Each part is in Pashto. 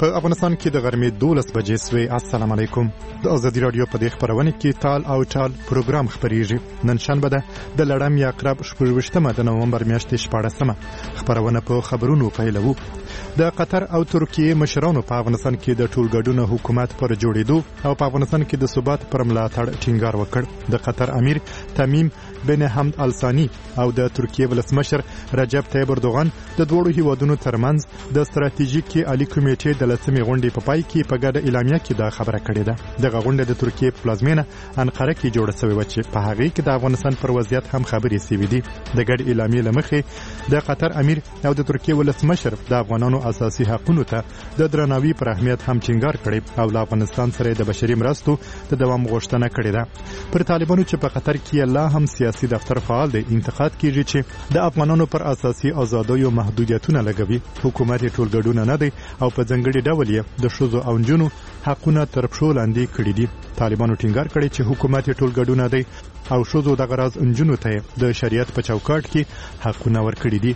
په افغانستان کې د غرمې 12 بجې سوې. السلام علیکم. د ازادي رادیو په دې خبرونه کې تال او ټال پروګرام خبريږي. نن شنبه ده د لړم یا عقرب 28 د نومبر میاشتې 14 خبرونه په خبرونو پیلوو. د قطر او ترکیه مشرانو په افغانستان کې د ټولګډونو حکومت پر جوړېدو او په افغانستان کې د ثبات پر ملاتړ ټینګار وکړ. د قطر امیر تمیم بن حمد الثانی او د ترکیه ولسمشر رجب طیب اردوغان د دوه هیوادونو ترمنځ د ستراتیژیکي عالی کمیټې د لسمې غونډې په پای کې په ګډه اعلامیه کې دا خبره کړې ده. دغه غونډه د ترکیه په پلازمینه انقره کې جوړه شوې و چې په هغه کې د افغانستان پر وضعیت هم خبرې شوې دي. د ګډ اعلامیې لمخې د قطر امیر او د ترکیه ولسمشر د افغانانو اساسي حقوقو ته د درناوي پر اهمیت هم ټینګار کړی او د افغانستان سره د بشري مرستو د دوام غوښتنه کړې ده. پر طالبانو چې په قطر کې لا هم سیاسي دفتر فعال دی انتقاد کیږي چې د افغانانو پر اساسي آزادیو محدودیتونه لګوي. حکومت ټولګډونه نه دی او په ځنګړي ډول یې د ښځو او نجونو حقونه تر پښو لاندې کړي دي. طالبانو ټینګار کړی چې حکومت ټولګډونه دی او ښځو د غراز نجونو ته د شریعت په چوکاټ کې حقونه ورکړي دي.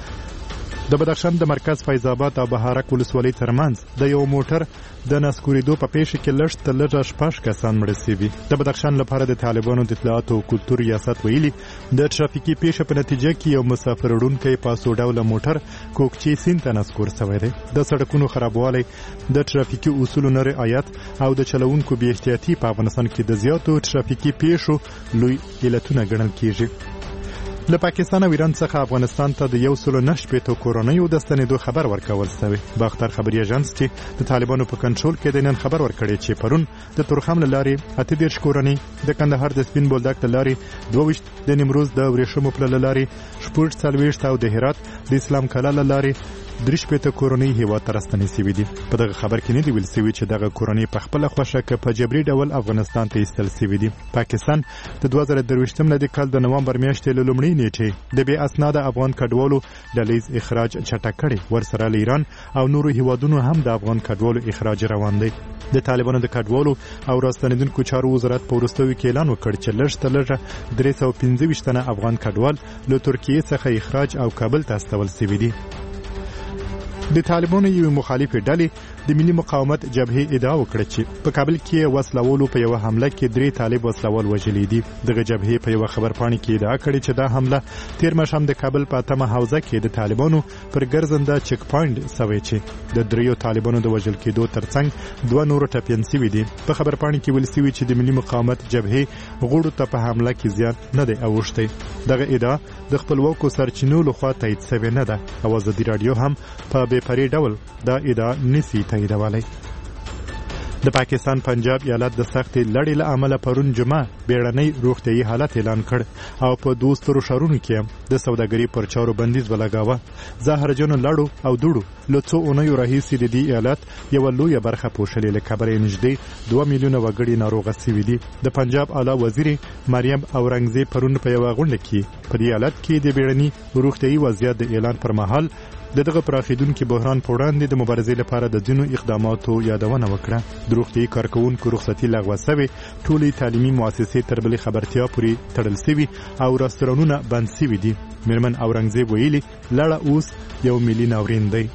د بدخشان د مرکز فیض آباد او بهارک ولسوالۍ ترمنځ د یو موټر د نسکورېدو په پیښه کې لږ تر لږه 6 کسان مړه شوي. د بدخشان لپاره د طالبانو د اطلاعات او کلتور ریاست ویلي د ترافیکي پیښه په نتیجه کې یو مسافر وړونکی پاسو ډوله موټر کوکچې سیند ته نسکور شوی دی. د سړکونو خرابوالی، د ترافیکي اصولو نه رعایت او د چلوونکو بې احتیاطي په افغانستان کې د زیاتو ترافیکي پیښو لوی علتونه ګڼل کیږي. له پاکستان او ایران څخه افغانستان ته د 109 کورونیو د ستنېدو خبر ورکول شوی. باختر خبري ایجنس چې د طالبانو په کنټرول کې د نن خبر ورکړی چې پرون د تورخم لارې 38 کورونی، د کندهار د سپین بولدک لارې 22، د نیمروز د ورېښمو پل لارې 40 او د هرات د اسلام کلا لارې 3 کورونی هیواد ته راستنې شوي دي. په دغه خبر کې نه دی ویل شوی چې دغه کورونی په خپل خوښه کې په جبري ډول افغانستان ته ایستل شوي دي. پاکستان د 2023 کال د نومبر میاشتې له لومړۍ نیټې د بې اسناده افغان کډوالو ډلیز اخراج چټک کړي. ورسره ایران او نورو هیوادونو هم د افغان کډوالو اخراج روان دی. د طالبانو د کډوالو او راستنیدونکو چارو وزارت په وروستیو کې اعلان وکړ چې لږ تر لږه 325 تنه افغان کډوال له ترکیه څخه اخراج او کابل ته استول شوي دي. د طالبانو یو مخالفه ډلې د ملي مقاومت جبهه ادعا وکړه چې په کابل کې وسلوالو په یو حمله کې 3 طالب وسلوال وژلي دي. دغه جبهه په یو خبرپاڼه کې ادعا کړې چې دا حمله تیر ماښام د کابل په تمه حوزه کې د طالبانو پر ګرځنده چک پوینټ سوي چې د 3 طالبانو د وژل کېدو ترڅنګ 2 نور ټپيان شوي دي. په خبرپاڼه کې ویل شوی چې د ملي مقاومت جبهه غړو ته په حمله کې زیات نه دی اوښتی. دغه ادعا د خپلواکو سرچینو لخوا تایید شوی نه ده او ازادي رادیو هم په بې پرې ډول دا ادعا نسی تاییدولی. د پاکستان پنجاب ایالت د سختې لړۍ له امله پرون جمعه بیړنۍ روغتیايي حالت اعلان کړ او په 2 سترو ښارونو کې د سوداګرۍ پر چارو بندیز ولګاوه. زهرجنو لړو او دوړو له څو اونیو راهیسې د دې ایالت یوه لویه برخه پوښلې، له کبره یې نږدې 2 میلیونه وګړي ناروغه شوي دي. د پنجاب اعلی وزیر مریم اورنګزیب پرون په یوه غونډه کې په دې ایالت کې د بیړني روغتیايي وضعیت د اعلان پر مهال دغه پراخیدونکو بحران په وړاندې د مبارزې لپاره د ځینو اقداماتو یادونه وکړه. د روغتیايي کارکوونکو رخصتي لغوه شوې، ټولې تعلیمي مؤسسې تر بلې خبرتیا پورې تړل شوي او رستورانونه بند شوي دي. میرمن اورنګزیب ویلي لړه اوس یو ملي ناورین دی.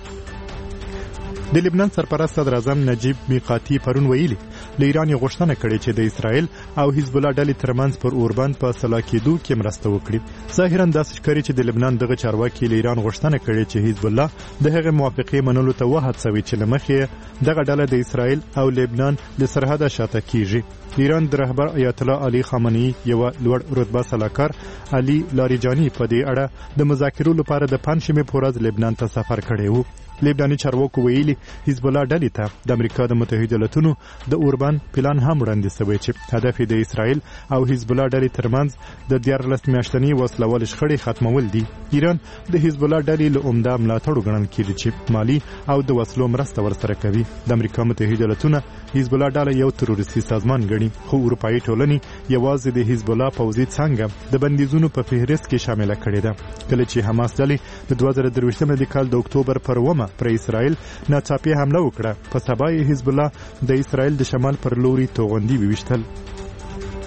د لبنان سرپرست صدر اعظم نجیب میقاتي پرون ویلي له ایران غوښتنه کړې چې د اسرائیل او حزب الله ډلې ترمنځ پر اوربند په صلح کېدو کې مرسته وکړي. ظاهرا داسې ښکاري چې د لبنان دغه چارواکي له ایران غوښتنه کړې چې حزب الله د هغې موافقې منلو ته وهڅوي چې له مخې دغه ډله د اسرائیل او لبنان له سرحده شاته کیږي. ایران د رهبر آیت الله علي خامنه‌ای یو لوړ رتبه سلاکار علي لاریجانی په دې اړه د مذاکرو لپاره د پنځمې په ورځ لبنان ته سفر کړی و. لبناني چارواکو ویلي حزب الله ډلې ته د امریکا د متحده ایالاتونو د اوربند پلان هم وړاندې شوی چې هدف یې د اسرائیل او حزب الله ډلې ترمنځ د 14 میاشتنۍ وسلوال شخړې ختمول دي. ایران د حزب الله ډلې له عمده ملاتړو ګڼل کېږي چې مالی او د وسلو مرسته ورسره کوي. د امریکا متحده ایالاتونو حزب الله ډله یو تروریستي سازمان ګڼي، خو اروپایي ټولنې یوازې د حزب الله پوځي څانګه د بندیزونو په فهرست کې شامل کړې ده. کله چې حماس ډلې د 2023 کال د اکتوبر پر 1 پر اسرائیل ناڅاپي حمله وکړه، په سبا یې حزب الله د اسرائیل د شمال پر لوري توغندي وویشتل.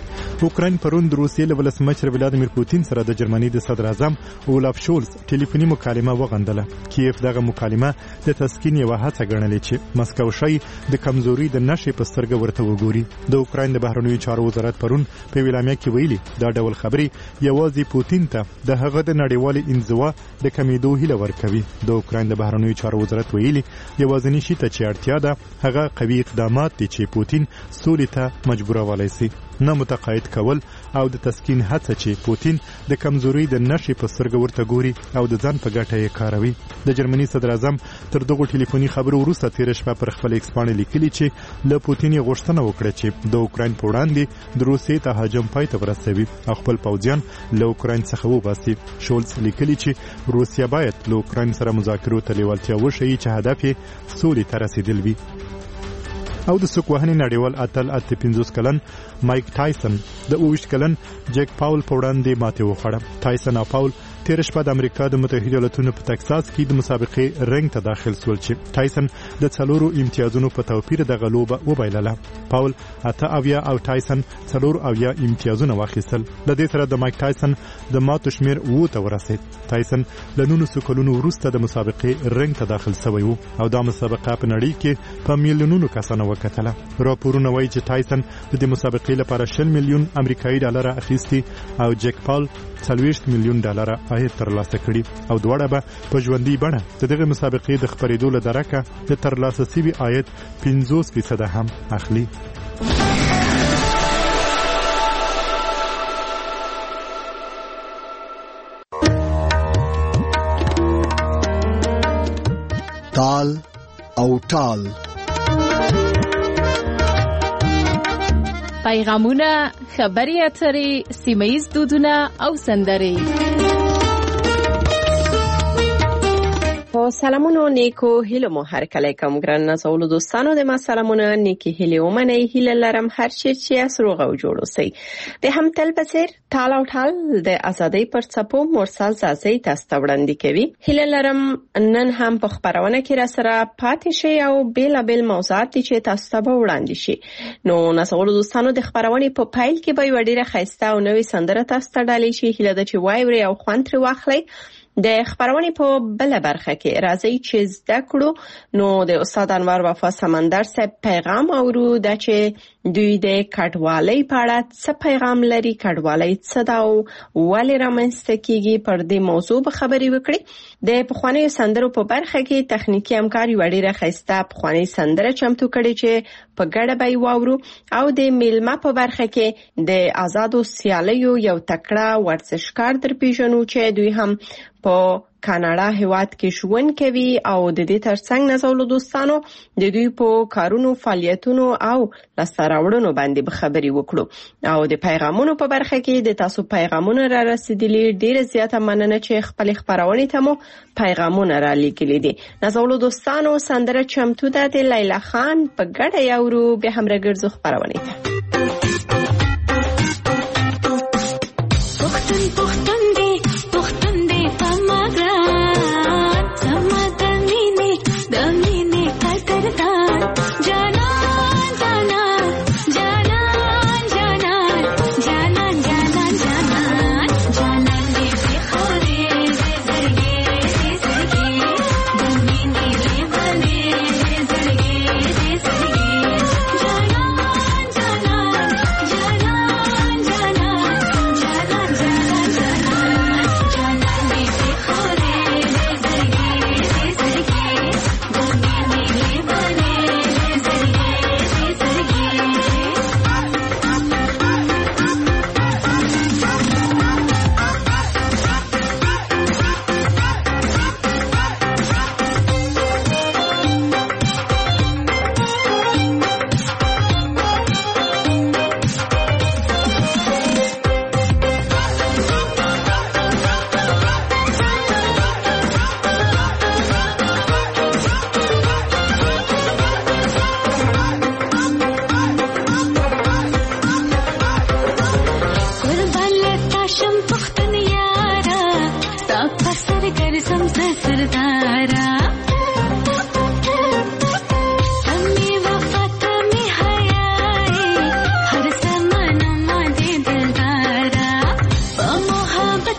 اوکراین پرون د روسیې له ولسمشر ولادیمیر پوتین سره د جرمني د صدر اعظم اولاف شولز ټلیفوني مکالمه وغندله. کیف دغه مکالمه د تسکین یوه هڅه ګڼلې چې مسکو شي د کمزوري د نشي په سترګه ورته وګوري. د اوکراین د بهرنیو چارو وزارت پرون په ویلامیا کې ویلي دا ډول خبرې یوازې پوتین ته د هغه د نړیوالې انزوا د کمیدو هیله ورکوي. د اوکراین د بهرنیو چارو وزارت ویلي یوازینی شی ته چې اړتیا ده هغه قوي اقدامات دي چې پوتین سولې ته مجبورولای شي، نه متقاعد کول او د تسکین هڅه چې پوتین د کمزوري د نشي په سترګه ورته ګوري او د ځان په ګټه یې کاروي. د جرمني صدر اعظم تر دغه ټلیفوني خبرو وروسته تیر شپه پر خپل ایکس باندې لیکلي چې له پوتین یې غوښتنه وکړه چې د اوکراین په وړاندې د روسیې تهاجم پای ته ورسوي او خپل پوځیان له اوکراین څخه وباسي. شولز لیکلي چې روسیه باید له اوکراین سره مذاکرو ته لیوالتیا وښیي چې هدف یې سولې ته رسیدل وي. او د سوک وهنې نړیوال اتل 50 کلن مایک ټایسن د 20 کلن جیک پاول په وړاندې ماتې وخوړه. ټایسن او پاول تیر شپه د امریکا د متحده ایالاتونو په تکساس کې د مسابقې رنګ ته داخل شول چې ټایسن د 4 امتیازونو په توپیر د غلوبه وبایلله. پاول 8 او ټایسن 4 امتیازونه واخیستل. د دې سره د مایک ټایسن د ماتو شمیر 2 ته ورسید. ټایسن له 9 کلونو وروسته د مسابقې رنګ ته داخل شوی وو او دا مسابقه په نړۍ کې په میلیونونو کسانو وکتله. راپورونه وایي چې ټایسن د دې مسابقې لپاره 60 میلیون امریکایي ډالر اخیستي او جیک پاول 40 میلیون ډالر عاید ترلاسه کړي او دواړه به په ژوندۍ بڼه د دغه مسابقې د خپرېدو له درکه د ترلاسه شوي عاید 50% هم اخلي. تال او ټال پیغامونه، خبري اترې، سیمه‌ییز دودونه او سندرې. سلامونو، نیکو هیلو مو هر کله کوم ګران نازولو دوستانو د ما سلامونه، نیکی هیله ومنه. هیله لرم هر چې سروغ او جوړ اوسئ. د هم تل بصیر ټال او ټال د ازادۍ پر څپو مرسل زازي تاسو ته وړاندې کوي. هیله لرم نن هم په خبرونه کې را سره پاتې شي او بیلابل موضوعات چې تاسو ته وړاندې شي. نو نازولو دوستانو د خبرونه په پایل کې به وړاندې خسته او نوې سندره تاسو ته ډالې شي. هیله د چې وایوري او خوان تر واخلي. د خبرونه په بل برخه کې راځي چې زده کړو نو د استاد انور وفا سمندر صاحب پیغام اورو د چې دوی د کډوالۍ په اړه څه پیغام لري، کډوالۍ څه دا او ولې رامنځته کیږي، پر دې موضوع به خبرې وکړي. د پخواني سندرو په برخه کې تخنیکی همکاري وړي راخسته پخواني سندره چمتو کړي چې په ګډه به وورو او د میلمه په برخه کې د آزادو سیالیو یو تکړه ورزشکار در پیژنو چې دوی هم په کاناډا هیواد کې ژوند کوي او د دې ترڅنګ نازولو دوستانو د دوی په کارونو، فعالیتونو او لاسته-راوړنو باندې به خبرې وکړو. او د پیغامونو په برخه کې د تاسو پیغامونه را رسیدلي، ډیره زیاته مننه چې خپل خبرونه ته مو پیغامونه را لیکلي دي. نازولو دوستانو سندره چمتو ده د لیلا خان په ګډه یورو به هم راګرځو خبرونه ته.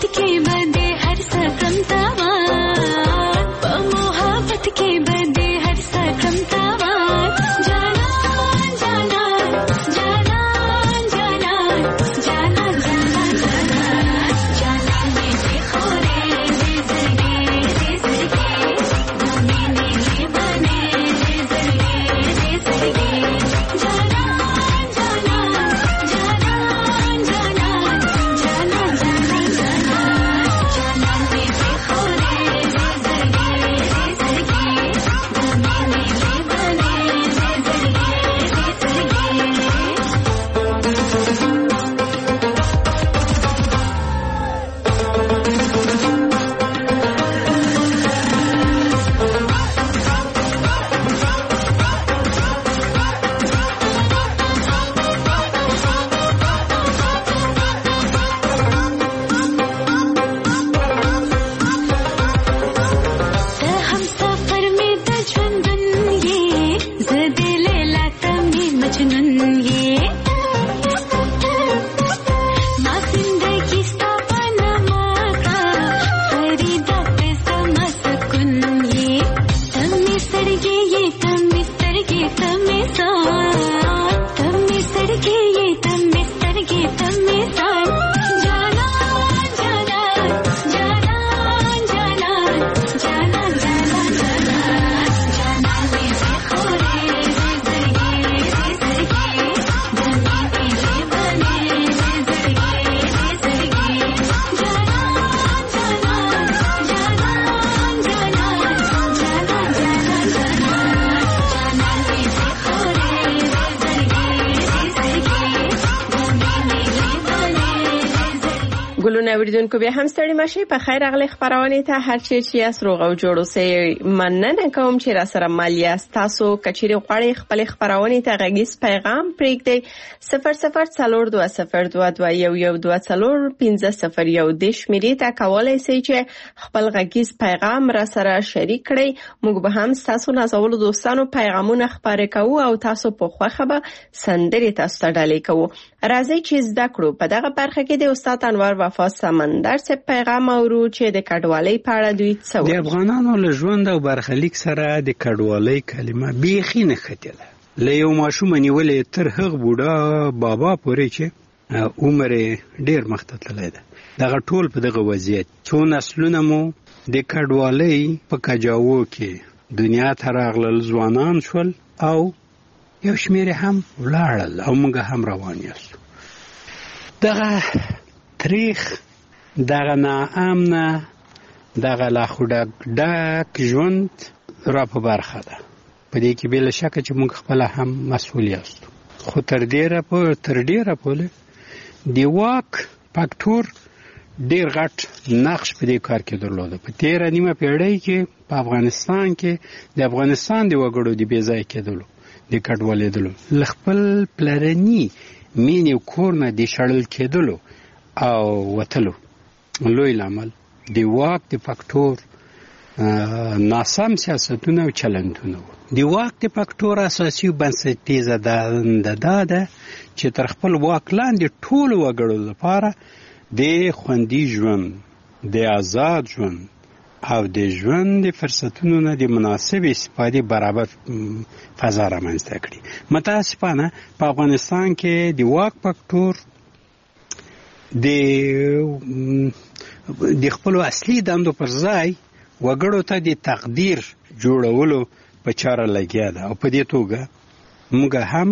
ګلونه اوریدونکو بیا هم ستړي مشي په خیر اغلی خبرونه ته هر چی چې اسروغ او جوړو سي مننه کوم چې را سره مالیا تاسو کچيري غړي خپل خبرونه ته غږیس پیغام پریږدئ 0020221215 شمیرې ته کولای شئ چې خپل غږیس پیغام را سره شریک کړئ. موږ به هم تاسو نازولو دوستانو پیغامونه خبرې کوو او تاسو په خوښه به سندري تاسو ته ډالۍ کوو. راځي چې زده کړو په دغه برخه کې د استاد انور وفا سمندر څخه پیغام اورو چې د کډوالۍ په اړه دوی څه وایي. د افغانانو له ژوند او برخلیک سره د کډوالۍ کلمه بیخي نه ختله. له یو ماشوم نیولې تر هغه بوډا بابا پورې چې عمر ډیر مخته تللی ده. دغه ټول په دغه وضعیت څو نسلونه مو د کډوالۍ په کجاوو کې دنیا ته راغلل، ځوانان شول او یو شمیر هم ولاړل او موږ هم روان یاستو. دغه تاریخ دغه ناامنه دغه لا ډک ژوند را په برخه ده. په دې کې بل شک چې موږ خپل هم مسؤل یاستو. خو تر ډیره پورې د واک فاکټور ډیر غټ نقش په دې کار کې درلوده. په 13 نیمه پیړۍ کې په افغانستان کې د افغانستان د وګړو د بې ځای کېدلو د کډوالېدلو خپل پلرني مینې کور نه د شړل کېدلو او وتلو لوی لامل د واک د فاکټور ناسم سیاستونه او چلندونه. د واک د فاکټور اساسي بنسټیزه ده چې تر خپل واک لاندې ټول وګړو لپاره د خوندي ژوند، د آزاد ژوند او د ژوند د فرصتونو نه د مناسب استفادې برابر فضا رامنځته کړي. متاسفانه په افغانستان کې د واک فاکټور د خپل اصلي دندو پر ځای وګړو ته د تقدیر جوړولو په چاره لګیا ده او په دې توګه موږ هم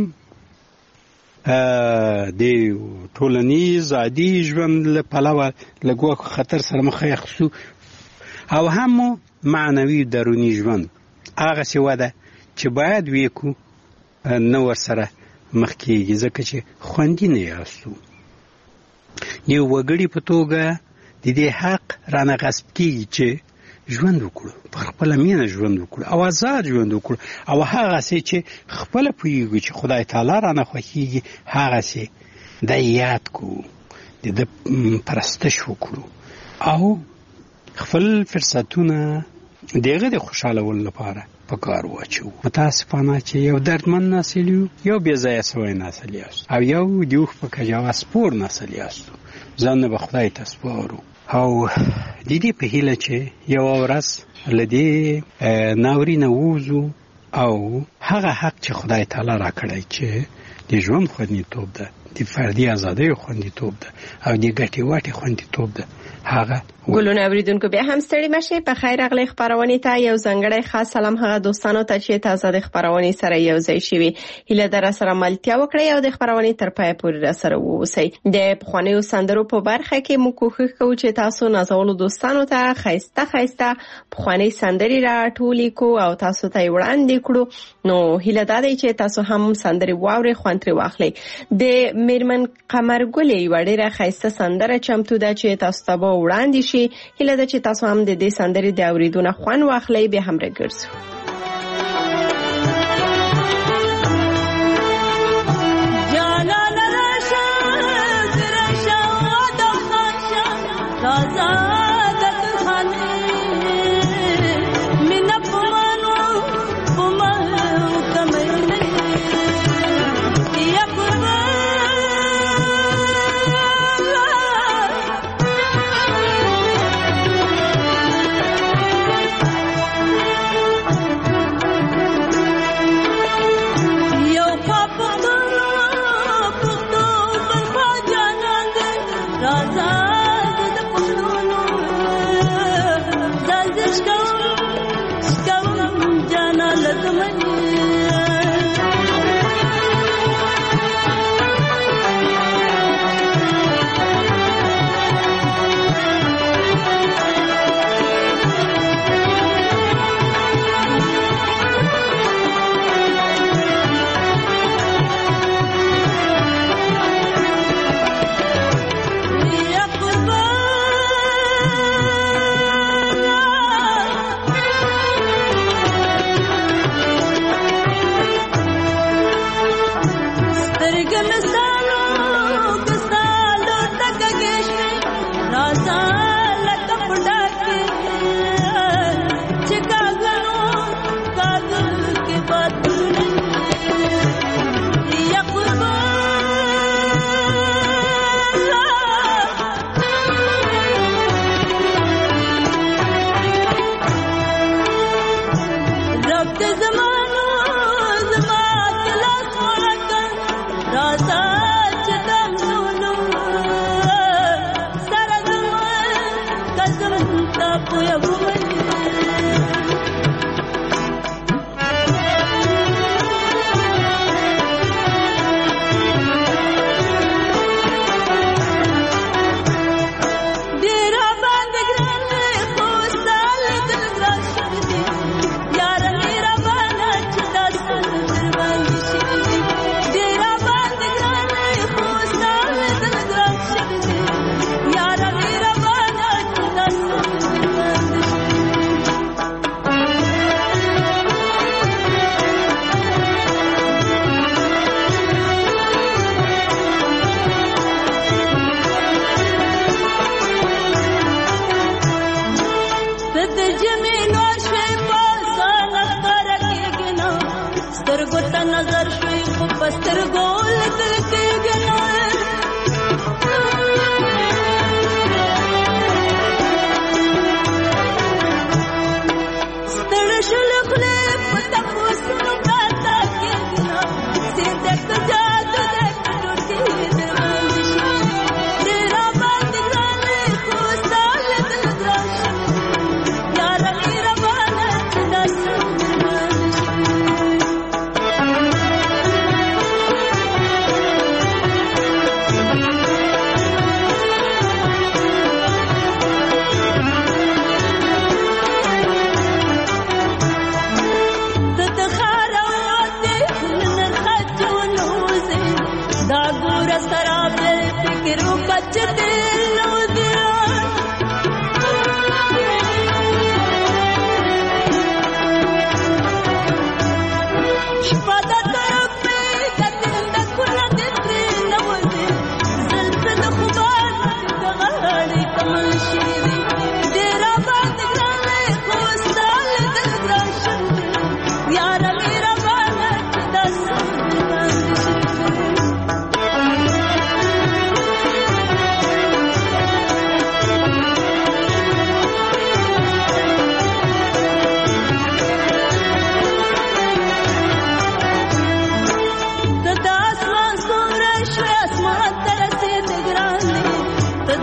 د ټولنیز عادي ژوند له پلوه له ګواښ خطر سره مخ شو او هم معنوي دروني ژوند هغه څه وده چې باید وکړو نو ورسره مخ کېږي ځکه چې خوندي نه یاستو. یو وګړي په توګه د دې حق رانه غصب کېږي چې ژوند وکړو، په خپله مینه ژوند وکړو او آزاد ژوند وکړو او هغه څه چې خپله پوهېږو چې خدای تعالی رانه خوښېږي هغه څه د یاد کړو، د ده پرستش وکړو او خپل فرصتونه د هغه د خوشحالولو لپاره په کار واچوو. متاسفانه چې یو دردمن نسل یو بې ځایه سوی نسل یاست او یو د اوښ په کجاوه سپور نسل یاستو. ځان به خدای ته سپارو او د دې په هیله چې یو ورځ لدی ناورینه ووزو او هغه حق چې خدای تعالی را کړی چې د ژوند خوندیتوب ده، د فردي ازادۍ خوندیتوب ده او د ګټې واټې خوندیتوب ده هغه ګلونه. اوریدونکو بیا هم ستړي مشه، په خیر راغلی خبرونه ته یو ځنګړی خاص سلام هغه دوستانو ته چې تازه د خبرونه سره یو ځای شوي. هیله در سره ملتیا وکړئ او د خبرونه تر پای پورې را سره ووسئ. د پخوانیو سندرو په برخه کې مو کوښښ کوو چې تاسو نازولو دوستانو ته خایسته پخوانی سندري را ټولې کو او تاسو ته وړاندې کړو. نو هیله ده چې تاسو هم سندري واوري خوند ترې واخلئ. د میرمن قمرګل یو ډیره خایسته سندره چمتو ده چې تاسو ته وړاندې شي. هیله ده چې تاسو هم د دې سندرې د اوریدو خوند واخلئ. به هم راګرځو.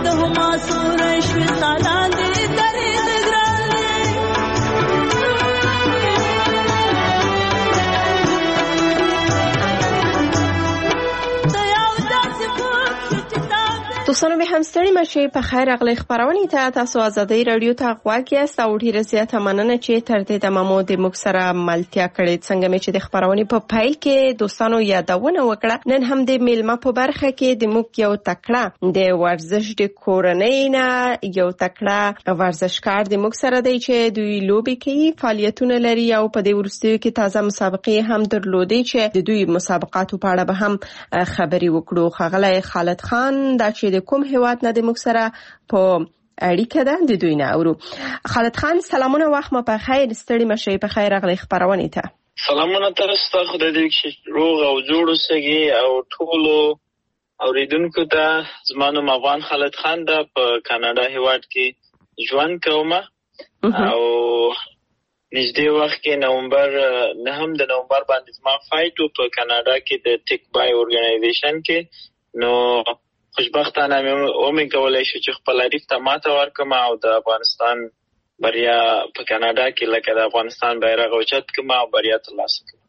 دوستانو به همستړي مشه په خیر اغلی خبرونه ته تاسو ازادي رادیو ته غواړئ است او ډیره زیاته مننه چې تر دې د مامو د مکسره ملتیا کړې څنګه مې چې د خبرونه په پایل کې دوستانو یادونه وکړه نن هم د میلمه په برخه کې د موږ یو تکړه د ورزش د کورنۍ نه یو تکړه ورزشکار د مکسره دی چې دوی لوبي کوي فعالیتونه لري او په دې ورستیو کې تازه مسابقې هم درلودې چې د دوی مسابقاتو په اړه به هم خبري وکړو خغلی خالد خان دا چې کوم هیواد نه د مکسره په اړیکه ده د دوی نه اورو. خالد خان سلامونه وخت ما په خیر ستړي مشه په خیر اغلی خبرونه ته. سلامونه تاسو ته خدای دې چې روغ او جوړ اوسئ او ټولو اوریدونکو ته زمانو افغان خالد خان دا په کاناډا هیواد کې ژوند کوم او نږدې وخت کې نومبر 9 د نومبر باندې ما فایټ په کاناډا کې د ټیک بای اورګنایزیشن کې نو خوشبختانه مې کولای شو چې خپل اړیک ته ماته ورکم او د افغانستان بریا په کاناډا کې لکه د افغانستان بیرغ اوچت کما او بریا ترلاسه کړم.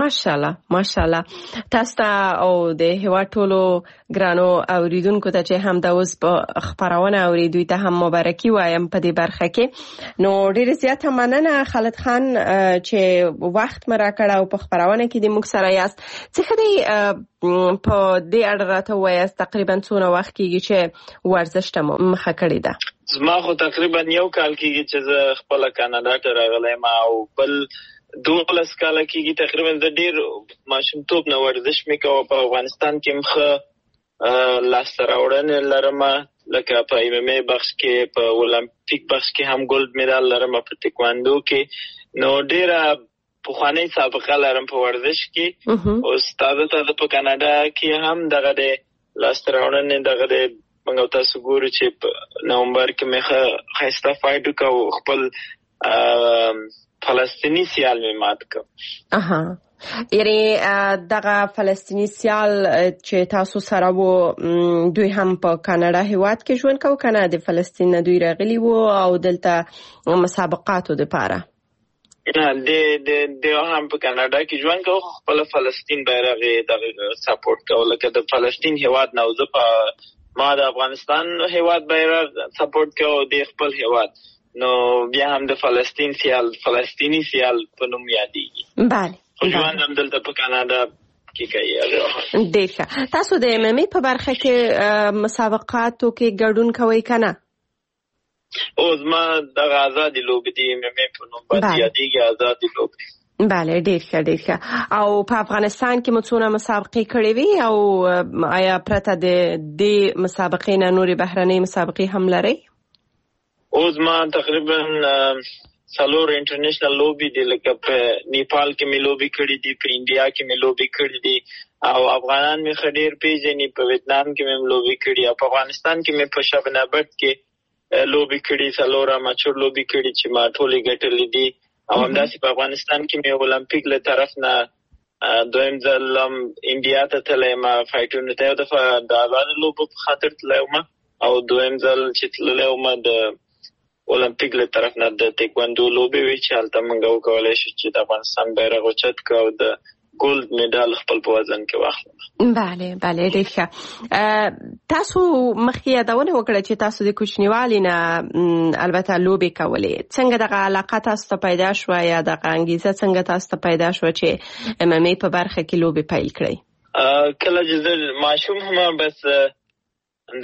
ماشاءالله تاسو او د هوا ټولو ګرانو اوریدونکو ته چې هم د اوس په خبرونه اوریدوي ته هم مبارکي وایم په دې برخه کې نو ډیر زیاته مننه خالد خان چې وخت مرا کړه او په خبرونه کې د موږ سره یاست څه خدي په دې اړه راته وایاست تقریبا څونه وخت کېږي چې ورزش ته مخه کړی ده؟ زما خو تقریبا یو کال کېږي چې زه خپل کاناډا ته راغلم او بل 12 کال کېږي تقریبا د ډیر ماشومتوب نه ورزش میکوم په افغانستان کې مخه لاس راوړنه لرم لکه په MMA بخش کې په اولمپیک بخش کې هم ګولډ مډال لرم په ټیکواندو کې نو ډیر په خواني سابقه لرم په ورزش کې او استاد ته په کاناډا کې هم دغه د لاس راوړنه دغه د موږ تاسو ګورو چې په نومبر کې مخه خاصه فایټ وکاو خپل فلسطینی سیال می مات کو. یعنی دغه فلسطینی سیال چې تاسو سره وو دوی هم په کاناډا هیواد کې ژوند کوي کنه د فلسطین نه دوی راغلي وو او دلته مسابقاتو لپاره نه د هم په کاناډا کې ژوند کوي خپل فلسطین بیرغ د سپورټ کوي لکه د فلسطین هیواد نه زه په ما د افغانستان هیواد بیرغ سپورټ کوي د خپل هیواد نو بیا هم د فلسطینی سیال په نوم یادېږي. بله ژوند هم دلته په کاناډا کې کوي. ډېر ښه. تاسو د MMA په برخه کې مسابقاتو کې ګډون کوئ کنه؟ او زما دغه آزادي لوبې دي MMA په نوم باندې یادېږي آزادي لوبې. بله ډېر ښه. او په افغانستان کې مو څونه مسابقې کړې وي او آیا پرته د دې مسابقې نه نورې بهرنۍ مسابقې هم لرئ؟ اوس ما تقریبا 4 انټرنیشنل لوبي دي لکه په نیپال کې مې لوبي کړې دي په انډیا کې مې لوبي کړې دي او افغانان مې خډیر پیژني په ویتنام کې مې لوبي کړې او په افغانستان کې مې په شبنابټ کې لوبي کړې 4 ماچور لوبي کړې چې ما ټولې ګټلې دي او همداسې په افغانستان کې مې اولمپیک له طرف نه دویم ځل انډیا ته تلم فایټونه ته د آزاد لوبو په خاطر تلم او دویم ځل چې تلم د اولمپیک له طرف نه د ټیکواندو لوبې وی چې هلته موږ وکولای شو چې د افغانستان بیرغ اوچت کړو او د ګولډ مډال خپل په وزن کې واخلم. بله ډېر ښه. تاسو مخکې یادونه وکړه چې تاسو د کوچنیوالي نه البته لوبې کولې څنګه دغه علاقه تاسو ته پیدا شو یا دغه انګیزه څنګه تاسو ته پیدا شو چې MMA په برخه کې لوبې پیل کړئ؟ کله چې ماشوم هم بس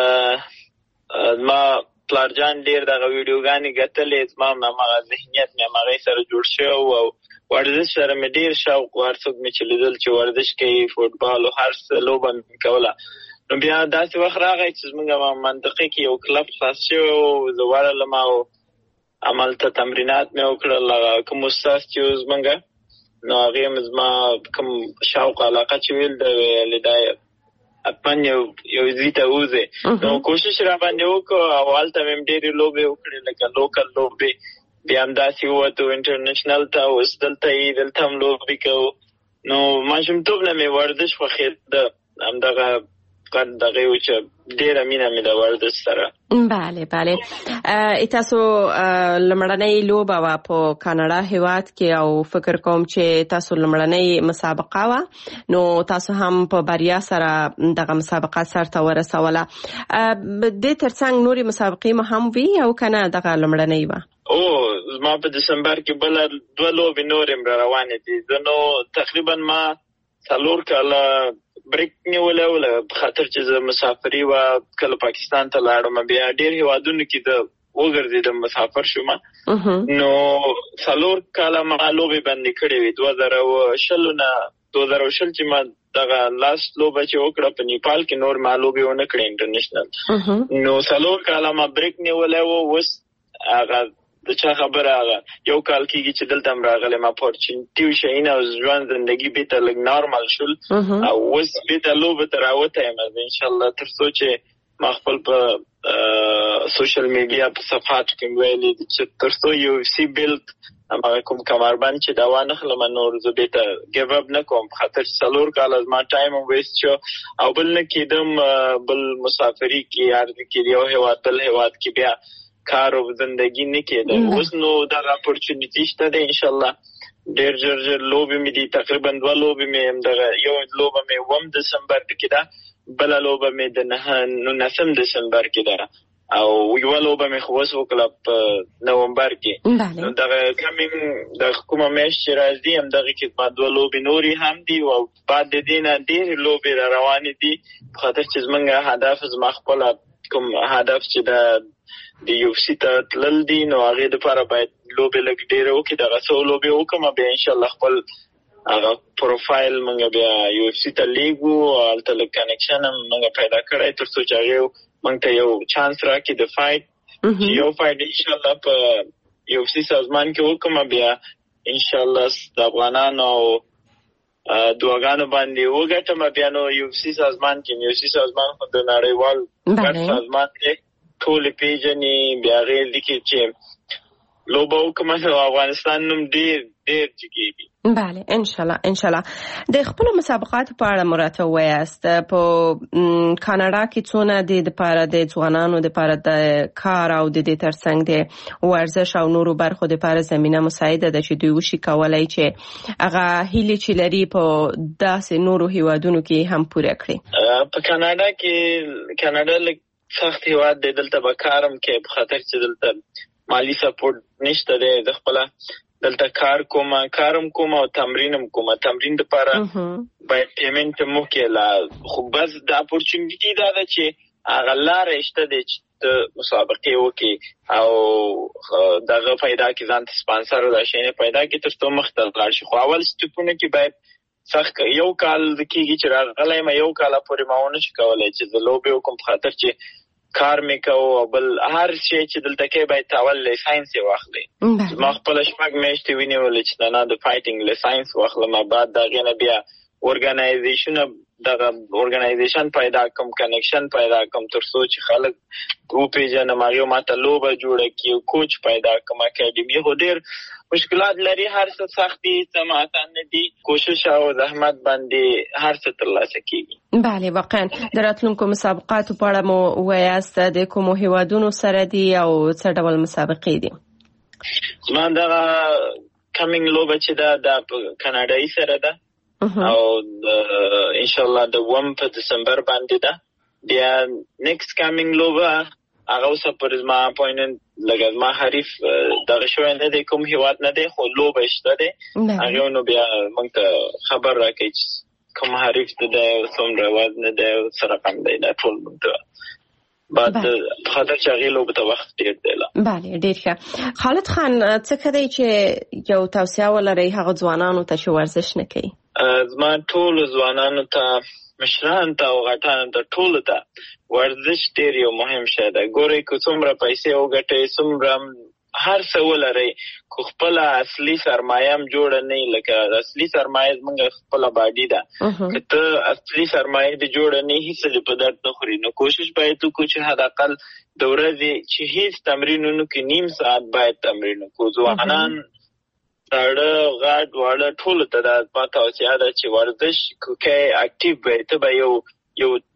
دغه ما پلارجان ډیر دغه ویډیوګانې ګټلې زما هغه ذهنیت مې هغې سره جوړ شو او ورزش سره مې ډیر شوق ورڅوک مې چې لیدل چې ورزش کوي فوټبال او هر څه لوبه مې کوله نو بیا داسې وخت راغی چې زموږ منطقې کې یو کلب خلاص شوی او زه ورغلم او همالته تمرینات مې وکړل کوم استاد چې زموږ نو هغې هم زما کوم شوق علاقه چې ویل د ویلې دا اپن یو زیته وزه نو کوشش را باندې وکړ او هلته مې ډېرې لوبې وکړې لکه لوکل لوبې بیا همداسې ووتو انټرنیشنل ته اوس دلته یې دلته هم لوبې کوو نو ماشومتوب نه مې ورزش خوښېده همدغه حقیقت دغه یو چې ډیره مینه مې د ورزش سره. بله بله. تاسو لمړنۍ لوبه وا په کاناډا هیواد کې او فکر کوم چې تاسو لمړنۍ مسابقه وا نو تاسو هم په بریا سره دغه مسابقه سره ورسوله. د ترڅنګ نوري مسابقې مو هم وی او کنه دغه لمړنۍ وا؟ ما په دسمبر کې بل 2 لوبې نورې روانې دي. نو تقریبا ما 4 کاله بریک نیولې ولا خاطر چې مسافري و کله پاکستان ته لاړم بیا ډېر هیوادونو کې د وګرځیدم مسافر شوم. نو 4 کاله ما لوبې باندې کړې وې 2020 چې ما دغه لاست لوبه چې وکړه په نیپال کې نور ما لوبې ونه کړې انټرنیشنل. نو 4 کاله ما بریک نیولې و وس هغه د چا خبره هغه یو کال کېږي چې دلته هم راغلی ما اپورچونټي شین او ژوند زندگی بیته لږ نارمل شول او اوس بیته لوبه ته راوتی یم انشاءالله تر څو چې ما خپل په سوشل میډیا په صفحاتو کې ویلي چې تر څو یو سی بیلټ هغه کوم کمربند چې دا وانخلم نور زه بیته ګیو اپ نه کوم خاطر 4 کال از ما ټایم ویست شو او بل نه کېدم بل مسافري کې یار کې یو هیواد بل هیواد کې بیا کار او زندگی نه کېده. اوس نو دا اپورچونټی شته ده انشاءالله ډېر ژر لوبې مې دي تقریبا 2 لوبې مې هم دغه یو لوبه مې 1 دسمبر کې ده بل لوبه مې د 9 دسمبر کې ده او یو لوبه مې خو وسو کله په نومبر کې. دغه کمینګ د کومه مېش چې راځي هم دغه کې ما 2 لوبې نوري هم دي او بعد د دې نه ډېر لوبې روانې دي خاطر چې زمونږ هدف زما خپل کوم هدف چې د یو سی ته تلل دي نو هغه د لپاره باید لوبې لګ ډېر وکړي دغه څو لوبې وکم بیا ان شاء الله خپل هغه پروفایل مونږ بیا یو سی ته لیګو او تل کنیکشن مونږ پیدا کړای تر څو چې هغه مونږ ته یو چانس راکړي د فایټ یو فایټ ان شاء الله په یو سی سازمان کې وکم بیا ان شاء الله د افغانانو دواګانو باندې وګټم بیا نو یو سی سازمان کې یو سی سازمان خو د نړیوال ګډ سازمان دی ټول پیژنې بیا غیر دي چې لوبه وکړم نو افغانستان نوم ډېر جګېږي. بله ان شاء الله. د خپل مسابقات په اړه مراته وایاست په کاناډا کې څونه د لپاره د ځوانانو د لپاره د کار او د دې ترڅنګ د ورزش او نورو برخو د لپاره زمينه مساعده ده چې دوی وشي کولای چې هغه هیله چې لري په داسې نورو هیوادونو کې هم پوره کړي. په کاناډا کې سخت هیواد دی دلته به کارم کې په خاطر چې دلته مالی سپورټ نشته دی د خپل دلته کارم کوم او تمرینم کوم تمرین لپاره باید پیمنت مو کې خو بس د اپورچونټی دا ده چې هغه لارې شته دی چې د مسابقې وکړي او دغه پیدا کې ځان ته سپانسر دا شي نه پیدا کې تر څو مخ ته لاړ شي خو اول سټپونه کې باید سخت یو کال کېږي چې راغلی ما یو کال پورې ما ونه شي کولای چې د لوبې وکم په خاطر چې کار مې کوو او بل هر شی چې دلته کې باید اول لایسنس یې واخلي. ما خپل شپږ میاشتې ونیولې چې نه د فایټینګ لایسنس واخلم بعد د هغې نه بیا ارګنایزیشن پیدا کوم کنیکشن پیدا کوم تر څو چې خلک وپېژنم هغې ماته لوبه جوړه کړي کوچ پیدا کوم اکیډمي خو ډېر مشکلات لري هر څه سخت دي څه آسان نه دي کوشش او زحمت باندې هر څه ترلاسه کیږي. بله واقعا د راتلونکو مسابقاتو په اړه مو وایاست د کومو هیوادونو سره دي او څه ډول مسابقې دي؟ زما دغه کمینګ لوبه چې ده د کاناډایي سره ده او ان شاء الله د 1 په دسمبر باندې ده بیا نیکسټ کمینګ لوبه هغه اوسه پر زما اپوینټمنت لګا ما حریف دغه شوی نه دی کوم هیواد نه دی خو لوبه شته دی هغه نو بیا موږ ته خبر راکړي چې کوم حریف ته دی څومره وزن دی سره کم دی دا ټول موږ ته بعد خاطر چې هغه لوبه ته وخت ډیر دی. بله ډیر ښه. خالد خان څه کوي چې یو توصیه ولري هغه ځوانانو ته چې ورزش نه کوي؟ زما ټول ځوانانو ته مشران ته او غټان ته ټول ته ورزش ډیر یو مهم شی ده. ګورئ که څومره پیسې وګټئ څومره هر څه ولرئ خو خپل اصلي سرمایه هم جوړه نه لکه اصلي سرمایه زموږ خپل باډي ده که ته اصلي سرمایه دې جوړه نه هیڅ په درد نه خوري نو کوشش باید وکړو چې حد اقل د ورځې چې هیڅ تمرین ونه کړي نیم ساعت باید تمرین وکړو. ځوانان ساړه غټ واړه ټولو ته دا توصیه ده چې ورزش کوکې اکټیو وي ته به یو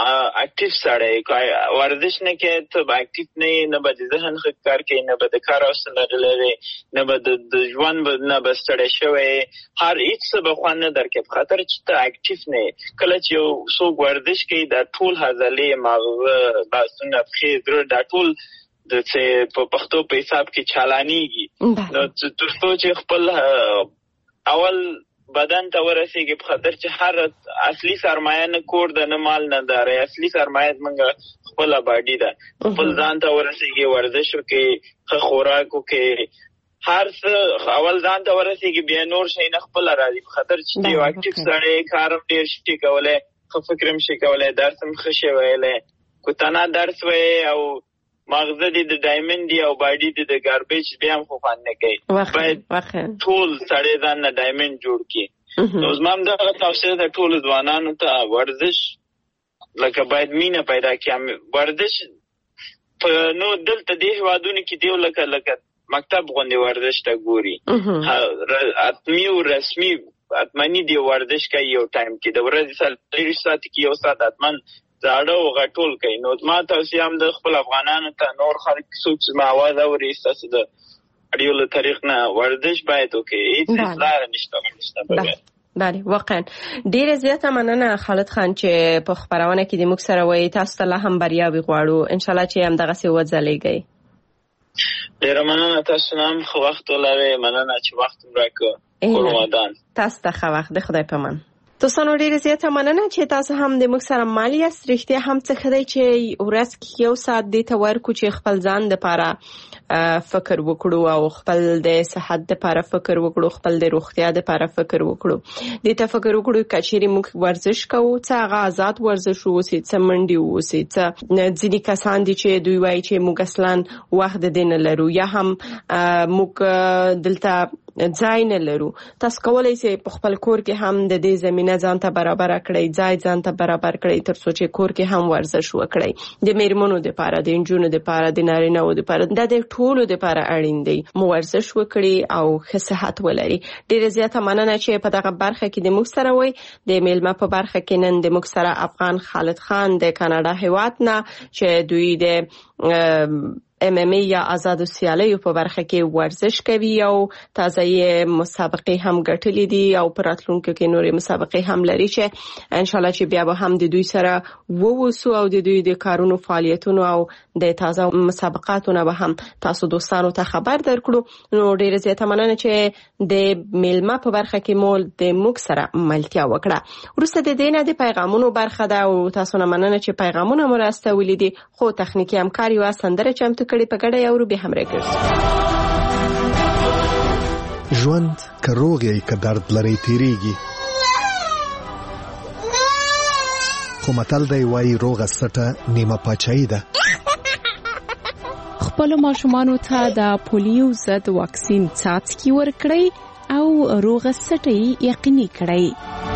اکټیو سړی ورزش نه کوي ته اکټیو نه به د ذهن ښه کار کوي، نه به د کار حوصله لري، نه به د ژوند نه به ستړی شوی، هر هیڅ څه به خوند نه درکوي په خاطر چې ته اکټیو نه یې. کله چې یو څوک ورزش کوي دا ټول عضلې مغزه باسونه پښې زړه دا ټول د څه په پښتو په حساب کې چالانیږي. نو تر څو چې خپل اول بدن ته ورسیږي په خاطر چې هر اصلي سرمایه نه کور ده نه مال نه داره، اصلي سرمایه زمونږ خپله باډي ده. خپل ځان ته ورسیږي، ورزش وکړي، ښه خوراک وکړي، هر څه اول ځان ته ورسیږي بیا نور شی نه خپله راځي په خاطر چې یو اکټیو سړی کار هم ډېر شي کولی، ښه فکر هم شي کولی، درس هم ښه شي ویلی. که تنها درس ویې او مغزه دی د ډایمنډ دی او باډي دی د ګاربیج بیا هم خو خوند نه کوي. باید ټول سړی ځان نه ډایمنډ جوړ کړي. نو زما هم دغه توصیه ده ټولو ځوانانو ته ورزش لکه باید مینه پیدا کړي. ورزش نو دلته دې هېوادونو کې دیو لکه مکتب غوندې ورزش ته ګوري، حتمي او رسمي حتمني دی ورزش کوي یو ټایم کې د ورځې 30 ساعت کې یو ساعت حتمن زاړه او غټول کوي. نو ما توصیه هم د خپل افغانانو ته نور خلک څوک چې ما اواز اوري ستاسو د اړیو له طریق نه ورزش باید وکړي، هیڅ لاره نشته بغیر. بله واقعا ډیره زیاته مننه خالد خان چې په خبرونه کې د موږ سره وایي. تاسو ته لا هم بریاوي غواړو، ان شاء الله چې هم دغسې وځلیږئ. ډیره مننه، تاسو نه هم ښه وخت ولرئ. مننه چې وخت مو راکړ. قربان تاسو ته ښه وخت، د خدای په امان. دوستانو ډیره زیاته مننه چې تاسو هم د موږ سره مال یاست. رښتیا هم څه ښه دی چې ورځ کې یو ساعت دې ته ورکړو چې خپل ځان دپاره فکر وکړو او خپل د صحت دپاره فکر وکړو، خپل د روغتیا دپاره فکر وکړو. دې ته فکر وکړو که چیرې موږ ورزش کوو څه هغه آزاد ورزش واوسي، څه منډې واوسي، څه ځینې کسان دي چې دوی وایي چې موږ اصلا وخت د دې نه لرو یا هم موږ دلته ځای نه لرو. تاسو کولای شئ په خپل کور کې هم د دې زمينه ځان ته برابر کړئ، ځای ځان ته برابر کړئ تر څو چې کور کې هم ورزش وکړئ. د میرمنو لپاره، د انجونو لپاره، د نارینه‌و لپاره، د ټولو لپاره اړین دی مو ورزش وکړي او ښه صحت ولري. ډیره زیاته مننه چې په دغه برخه کې د موږ سره وای. د میلمه په برخه کې نن د موږ سره افغان خالد خان د کاناډا هیواد نه چې دوی د MMA یا آزادو سیالیو په برخه کې ورزش کوي او تازه مسابقې هم ګټلې دي او په راتلونکي کې نورې مسابقې هم لري چې ان شاء الله چې بیا به هم د دوی سره ووسو او د دوی د کارونو فعالیتونو او د تازه مسابقاتو نه به هم تاسو دوستانو ته خبر درکړو. نو ډیره زیاته مننه چې د میلمه په برخه کې مول د موږ سره ملتیا وکړه. وروسته د دې نه د پیغامونو برخه ده او تاسو نه مننه چې پیغامونه مو راستولې دي، خو تخنیکی همکاري او سندره چمتو کړي په ګډه یو به هم راګرځي. ژوند که روغ یې که درد لري تیریږي، خو متل دی وایي روغه سټه نیمه پاچاهي ده. خپل ماشومانو ته د پولیو ضد واکسین څاڅکي ورکړئ او روغه سټه یقیني کړئ.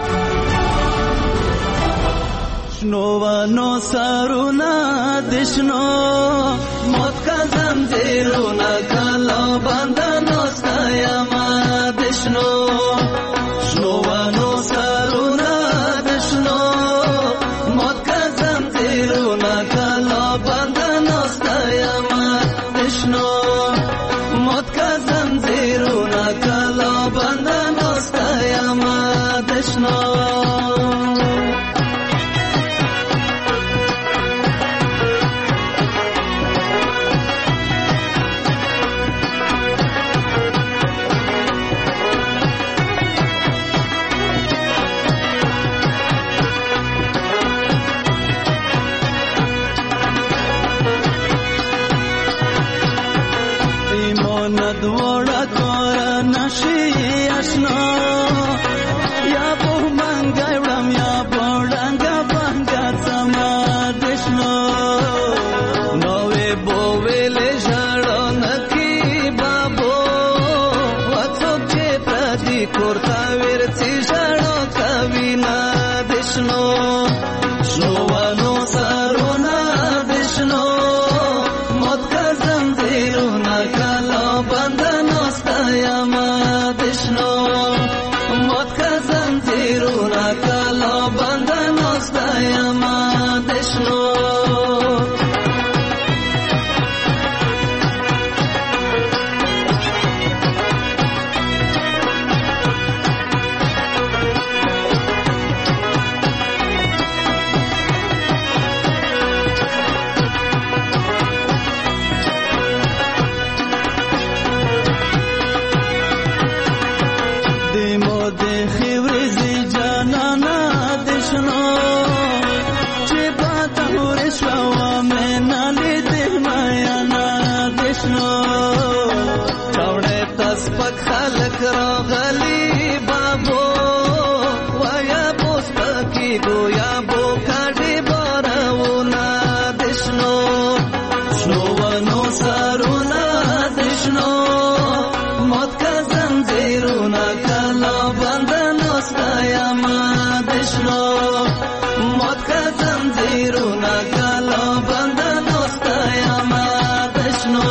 شنوانو سرونا دشنو موت کا زنجیرونا کلا بندنو ستایما دشنو شنوانو سرونا دشنو موت کا زنجیرونا کلا بندنو ستایما دشنو موت کا زنجیرونا کلا بندنو ستایما دشنو. دشنو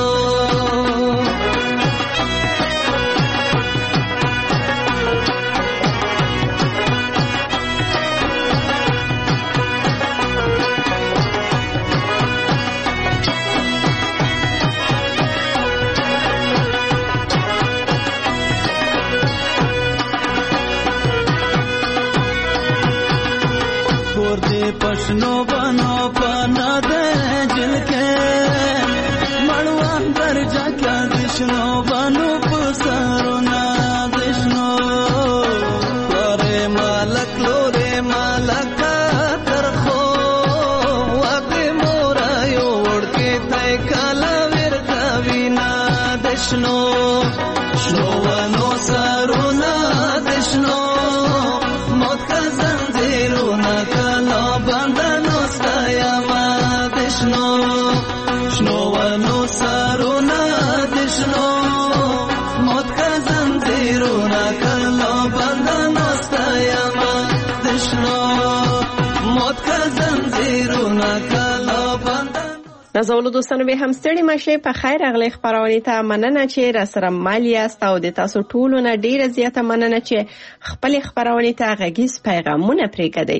पशनो बनो पाना दे जिनके मड़वान पर जाके दिशनो बनो पुसारो ना दिशनो रे मालक लो रे मालक तरखो वाके मोरायो उड़ के तय काला वीर कविना दिशनो शनो वनो सारो ना दिशनो मौत का जंजीरो ना काला bandano stayama dishno shno wano saruna dishno mot ka zandiruna kallo bandano stayama dishno mot ka zandiruna kallo bandano نازولو دوستانو به هم ستړي مشه په خیر اغلی خبرونه ته مننه چې را سره مالی است او د تاسو ټولو نه ډیره زیاته مننه چې خپل خبرونه ته غږیز پیغامونه پرېږدئ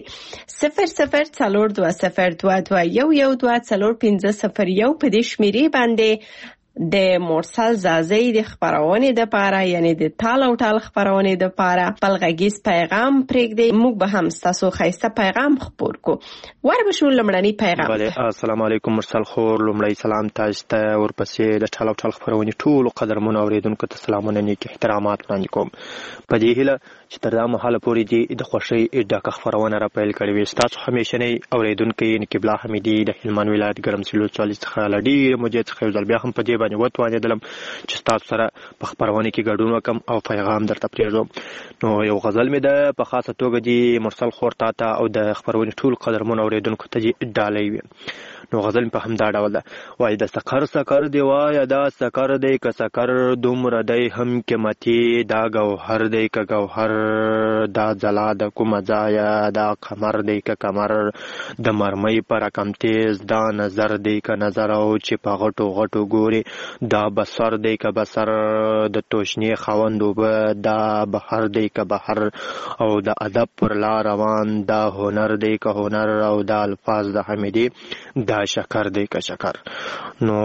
00402221101501 په دې شمیرې باندې د مرسل زازی د خبرونه د پاره یعنی د تال او ټال خبرونه د پاره بل غږیز پیغام پرېږدئ موږ به هم تاسو خیسته پیغام خبر کو وربشو لمړنی پیغام بله السلام علیکم مرسل خور لمړی سلام تاسو ته ورپسې د ټال او ټال خبرونه ټول قدرمن اوریدونکو ته سلامونه نیک احترامات وړاندې کوم په دې هیله چې تر دا مهاله پورې د خوشي ډاکه خبرونه را پیل کړې وي تاسو همیشه نه اوریدونکو یې نقبلا حمیدی د هلمند ولایت ګرمسلو 40 څخه لډی مجید خو ځل بیا هم په دې باندې وتوانې دلم چې تاسو سره په خبرونه کې ګډون وکم او پیغام درته پرېږدم نو یو غزل مې ده په خاصه توګه دی مرسل خور تا او د خبرونه ټول قدرمن اوریدونکو ته ډالۍ وي نو غزل په همدا ډول ده وای د سکر دی وای دا سکر دی که سکر دومره دی هم قیمتي دا گوهر دی که گوهر دا جلا د کوم ځای دا قمر دی که قمر د مرمۍ پر کم تیز دا نظر دی که نظر او چې په غټو ګوري دا بصر دی که بصر د توشنی خوندو به دا بحر دی که بحر او د ادب پر لار روان دا هنر دی که هنر او دا الفاظ د حمیدی دا شکر دی که شکر نو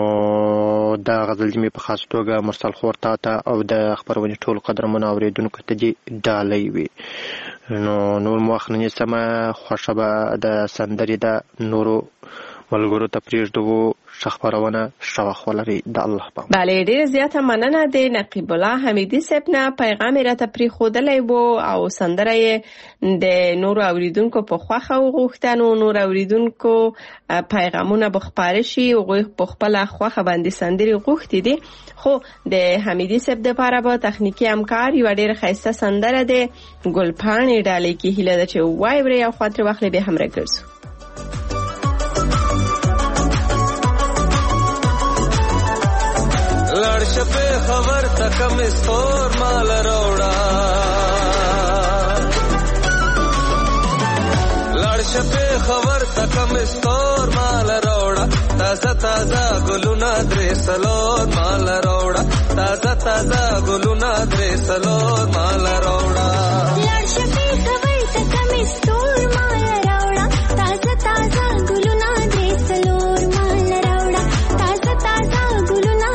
دا غزل می په خاص توګه مرسل خور تا او د خبرونه ټول قدرمن اوریدونکو ته دی ډالۍ وي نو نور مخنی سم خوشبه د سندري د نورو ملګرو ته پریږدو خبرونه شوخ ولري د الله په بله ډیره زیاته مننه د نقیب الله حمیدی صاحب نه پیغام راته پری خودلې وو او سندره د نور اوریدونکو په خوخه وغوښتنو نور اوریدونکو پیغامونه بخپارشي او په خپل خوخه باندې سندري غوښتي دي خو د حمیدی صاحب د لپاره به تخنیکی همکار یو ډیره خسته سندره ده ګلپانې ډالې کې هیله ده چې وای ورې او خاطر واخلې به هم راګرځو لړش په خبر تک مستور مال روړا لړش په خبر تک مستور مال روړا تازه ګلونه درې سلور مال روړا تازه ګلونه درې سلور مال روړا لړش په خبر تک مستور مال روړا تازه ګلونه درې سلور مال روړا تازه ګلونه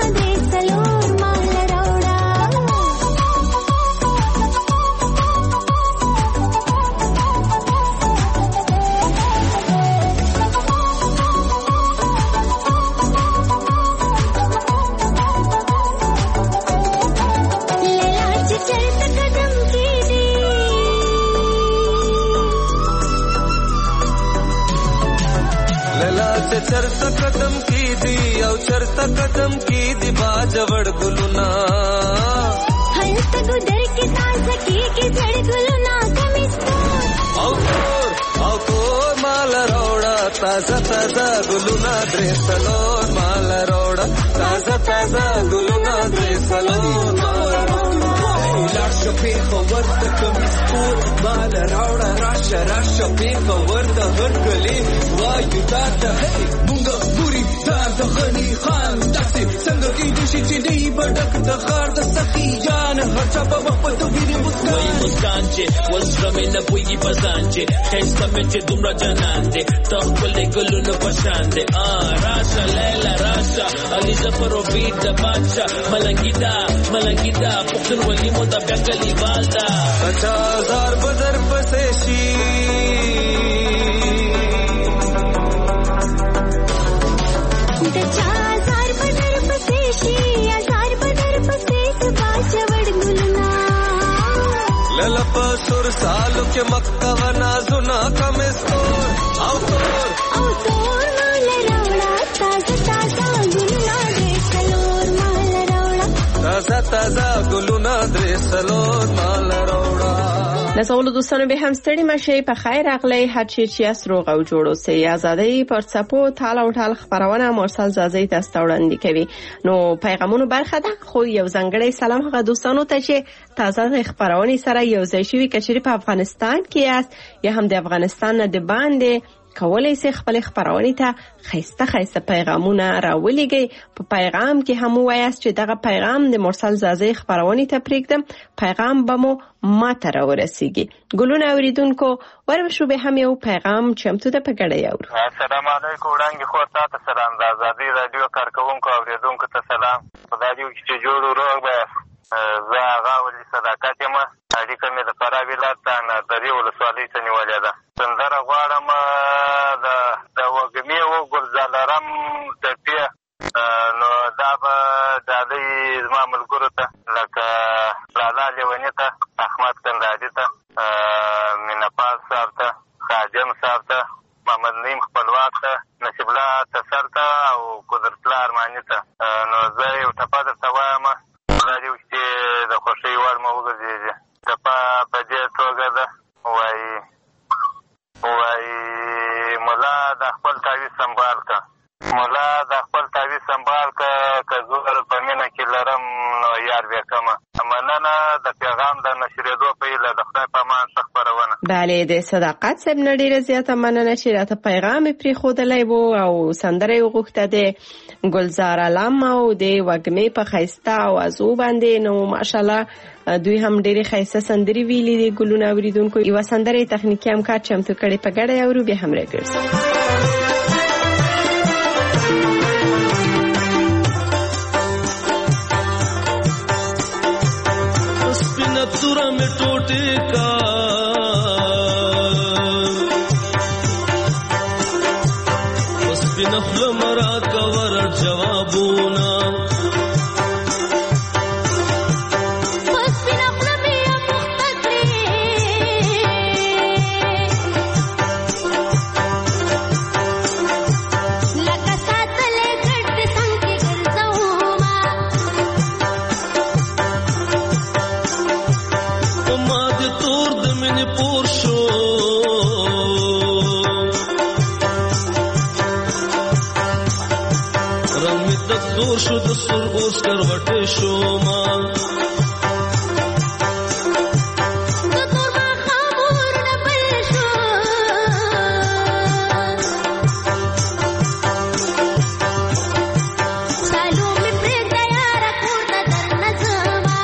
चरता कदम की दी और चरता कदम की दी बाजवड़ गुलुना हल्त गुदर के ताज़ा की जड़ गुलुना कमिस्तोर और माल रोड़ा ताज़ा गुलुना ड्रेसलोर माल रोड़ा ताज़ा गुलुना ड्रेसलोर माल रोड़ा लाशो पे खबर तक मिस्पूर माल रोड़ा राशा पे खबर तक हर गली वायु दाता है मुंगा बुरी दाता गनी खान دی بډک د خار د سخی جان هر چا په مخ په ویری مسکان چې وسره مې نه پويږي پسان چې خسته مې چې دومره جنان دې تخپل ګلونو پشان دې راشه لیلا راشه علي زفر او بیت د بادشاہ ملنګیدا پښتون ولي مو د بنګلي والدا 50,000 بدر پسې شي لپا سر سالو کے مکتب نازنا کمستور او تور مال روڑا تازه گلونا دے سلور مال روڑا تازه گلونا دے سلور مال روڑا نسول دوستانو به هم ستړي مشه په خیر اغلی هر چی چې اسروغ او جوړو سي آزادۍ پر صفو تال او ټال خبرونه مرسل زازي تاسو وړاندې کوي نو پیغامونو برخه ده خو یو ځنګړی سلام هغه دوستانو ته چې تازه خبرونه سره یو ځای شوي کچري په افغانستان کې است یا هم د افغانستان نه د باندې کولای شي خپل خبرونه ته خسته پیغامونه راولېږي په پیغام کې هم وایاست چې دغه پیغام د مرسل زازي خبرونه ته پریږدم پیغام به مو ماته راورسیږي ګلونه اوریدونکو ورشو به هم یو پیغام چمتو ده په ګډه یو السلام علیکم وړاندې خو تاسو سلام د آزادۍ رادیو کارکونکو اوریدونکو ته سلام خدای دې چې جوړ روغ به زه هغه ولې صداقت یم اړیکه مې د فراه ولایت نه د دې ولسوالۍ ته نیولې ده سندره غواړم د وږمې و ګلزارم ټپې نو دا به ډالۍ زما ملګرو ته لکه لالا لیوني ته احمد کندهاري ته مینهپال صاحب ته خادم صاحب ته محمد نعیم خپلواک ته نصیب الله تسر ته او قدرت الله ارماني ته نو زه یو ټپه درته وایم خدای دې چې د خوښۍ وړ مو وګرځېږي ټپه په دې توګه ده وایي ملا د خپل تعویض سنبال که ملا د خپل تعویض سنبال که زور په مینه کې لرم نو یار بیا کمه مننه د پیغام د نشرېدو په هیله د خدای په امان ښه خپرونه بله د صداقت صاحب نه ډېره زیاته مننه چې راته پیغام یې پرېښودلی و او سندره یې وغوښته د ګلزار علم او د وږمې په ښایسته اوازو باندې نو ماشاءالله دوی هم ډېرې ښایسته سندرې ویلي دي ګلونه اوریدونکو یوه سندره یې تخنیکي همکار چمتو کړې په ګډه یې اورو بیا هم راګرځو तुरा में टोटे का उस बिनफल मरा कवर जवाबूना شو د سر اوس کروټې شو ما د تور ما خامور نه بل شو سالو می پرې تیار کور ته در نظما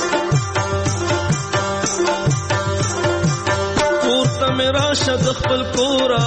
کور ته میرا شد خپل کورا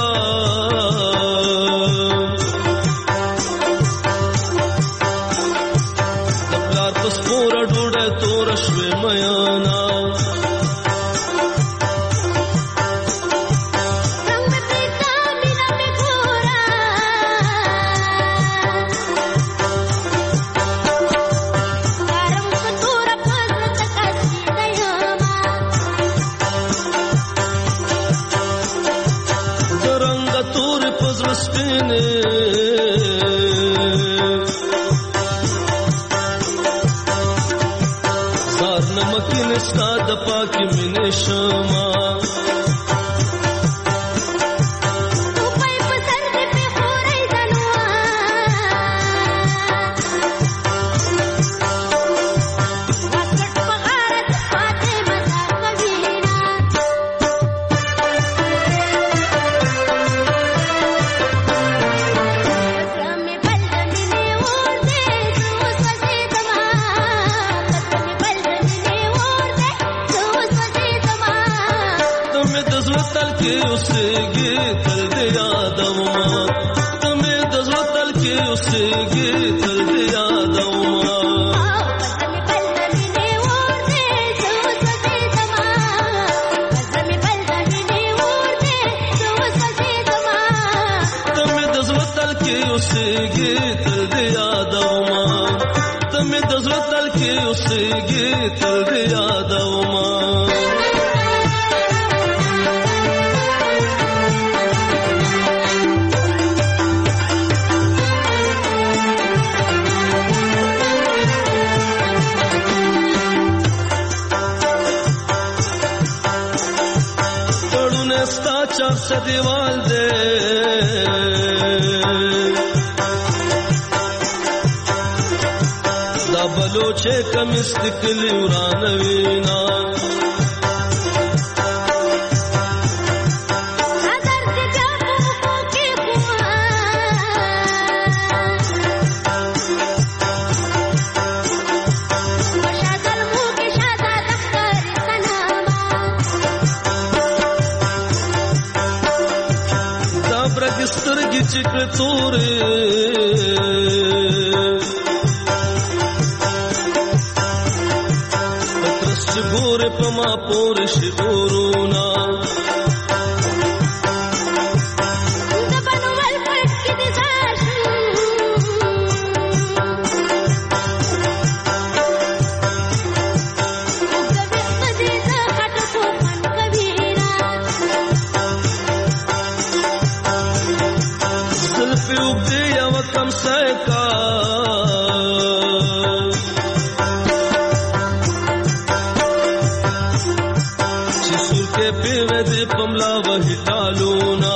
کې اوسېږي تل دې یادوما تمه د زړه تل کې اوسېږي تل دې یادوما اوسېږي تل دې یادوما تمه د زړه تل کې اوسېږي تل دې یادوما تړونه ستا چاپ څه دیوال دې بلوچه کم استقلی ورانوینا دا برگسترگی چکر توره ګوره په ما پورې شي ګورونا د بنوال پټ کې دي زاشو د بخدي د خټو په من کبیرا سلفي وبدي او کم سایکا پیوځي پملا وهي ټالونا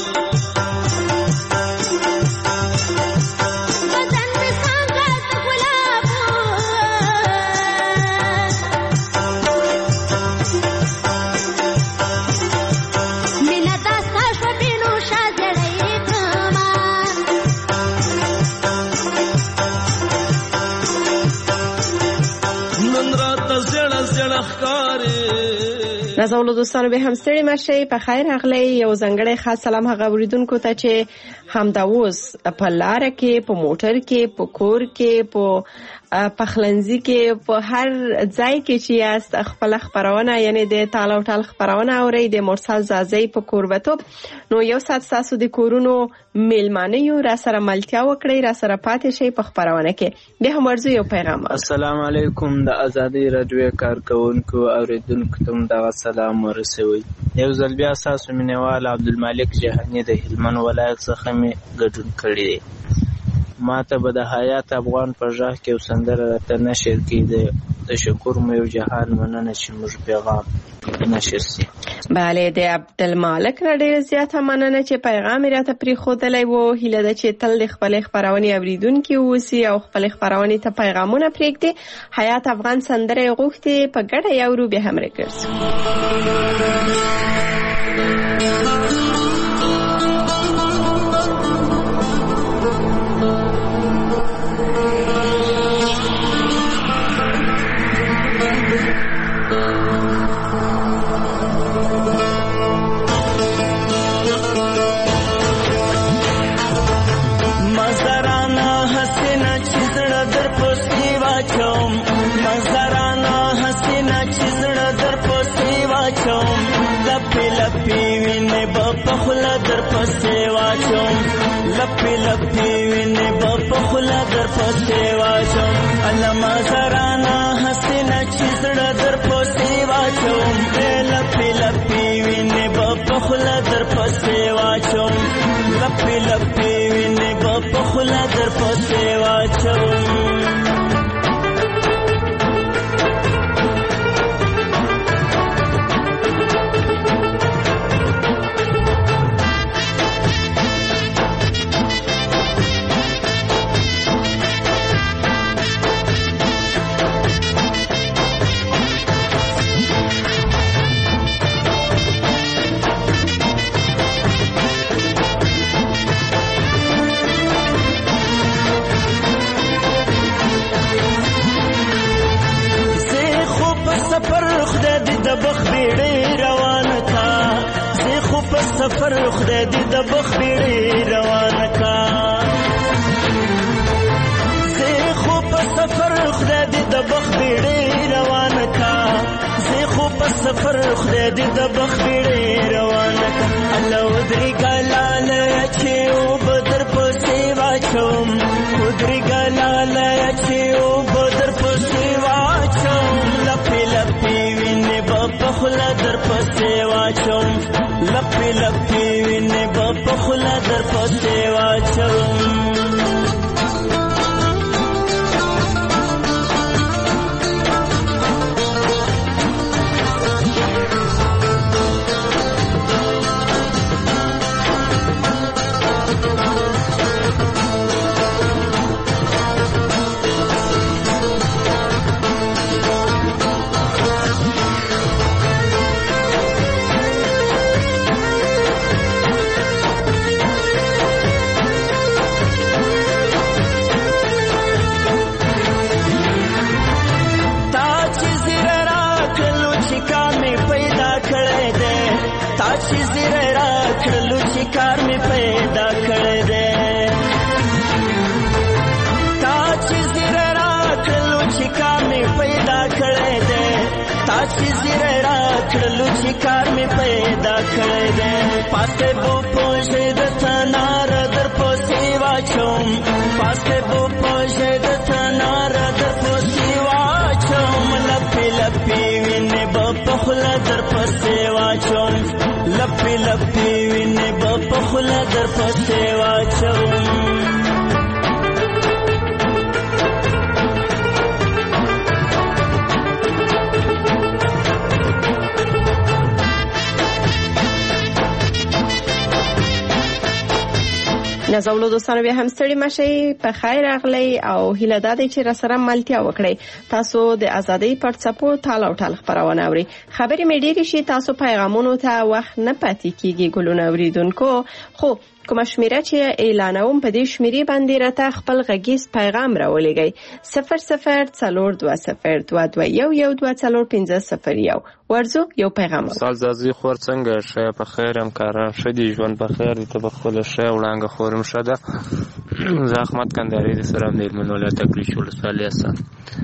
بدن په څنګه ګلابو مینا داستا شپینو شاګړې کما نن رات زړه زړه ښکارې نازولو دوستانو به هم ستړي مشي په خیر اغلی یو ځنګړی خاص سلام هغه اوریدونکو ته چې همدا اوس په لار کې په موټر کې په کور کې په پخلنځي کې په هر ځای کې چې یاست خپل خبرونه یعنی د تاله او ټال خبرونه اوري د مرسل زازي په کوربتوب نو یو سات تاسو د کورونو میلمانه یو را سره ملتیا وکړي را سره پاتې شي په خبرونه کې به هم ورزو یو پیغام السلام علیکم د ازادي رادیو کارکونکو اوریدونکو ته دا سلام ورسوي یو ځل بیا تاسو مینوال عبدالمالک جهانی د هلمند ولایت څخه می ګډون کړی ما ته به د حیات افغان پر ژغ کې وسندره راته نشر کړي د شکر مو یو جهان مننه چې موږ پیغام نشر سي بله د عبدالمالک را ډیر زیاته مننه چې پیغام راته پری خودلای وو هیله ده چې تل خپل خبرونه اوریدونکو وسی او خپل خبرونه ته پیغامونه پریږدي حیات افغان سندره غوښتي په ګډه یو رو به هم رکړس لپی لپی وینه په خلا در پسې واچوم علما زرانا حسینا چیزړه در پسې واچوم لپی لپی وینه په خلا در پسې واچوم لپی لپی وینه په خلا در پسې واچوم سفر خدای دې د بخ بیړې روانه کا زه خو په سفر خدای دې د بخ بیړې روانه کا زه خو په سفر خدای دې د بخ بیړې روانه کا الله ودري ګلاله چې او بدر په سیوا چوم ودري ګلاله چې او بدر په سیوا چوم لپی لپی وینې په خلا در په سیوا چوم لپی لپی وینې په خلا در په سیوا چوم کار می پیدا کړی دی تا چې زیره راکړلو چې کار می پیدا کړی دی تا چې زیره راکړلو چې کار می پیدا کړی دی پاسته بو پوښې د تنار در پسې واچوم پاسته بو پوښې د تنار در پسې واچوم لپې لپې وینې په خوله در پسې واچوم لپې لپې وینې په خوله در پسې واچوم نازولو دوستانو بیا هم ستړي مشي په خیر راغلی او هیله ده چې را سره ملتیا وکړي تاسو د ازادۍ پر څپو تال او ټال خبرونه اوري خبرې مې ډېرې شي تاسو پیغامونو ته وخت نه پاتې کیږي ګلونه اوریدونکو خو کوم شمیره چې اعلانوم په دې شمیرې باندې راته خپل غږیز پیغام راولېږئ 0040221241 ورزو یو پیغام سال زازي خور څنګه شه په خیر هم کاران شدي ژوند په خیر دي ته بخله شه وړاندې خورم شده زحمت کنداري دي سره د منوله تکلیف ولسالي اسان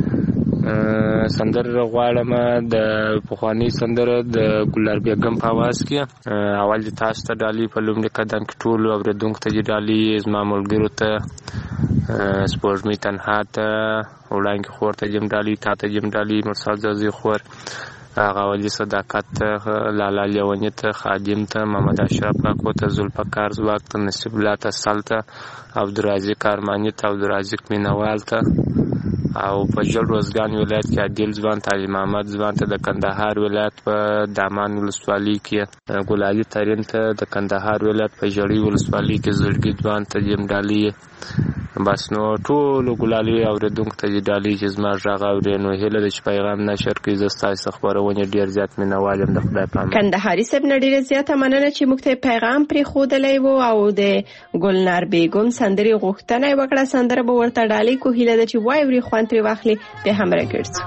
سندر غواړم د پخوانی سندر د ګلار بیگم په आवाज کې اول د تاسو ته ډالي په لومړي قدم کې ټول اوریدونکو ته ډالي زما ملګرو ته سپورټ می تنها ته وړاندې خور ته جیم ډالي تا ته جیم ډالي مرسل زازي خور هغه ولي صداقت لالا لیونی ته خادم ته محمد اشرف کاکو ته زلفقار زواک ته نصیب الله ته سلطه عبدالرزاق ارمانی ته عبدالرزاق مینوال ته او په جل روزګان ولایت کې عادل ځوان تعلیم محمد ځوان ته د کندهار ولایت په دامان ولسوالۍ کې ګلالي ترين ته د کندهار ولایت په جړی ولسوالۍ کې زړګي ځوان ته جیم ډالي بس نو ټول ګلالي اوریدونکو ته ډالي چې زما ژغ اورینو هله د پیغام نشر کې زستای خبرونه ډیر زیات مینوالم د خدای پامه کندهاري سب نډیر زیاته مننه چې موږ ته پیغام پرې خودلې وو او د ګلنار بیگم سندري غوښتنه وکړه سندره به ورته ډالي کو هله د چې وای وري خوان تری واخلي به هم راګرځو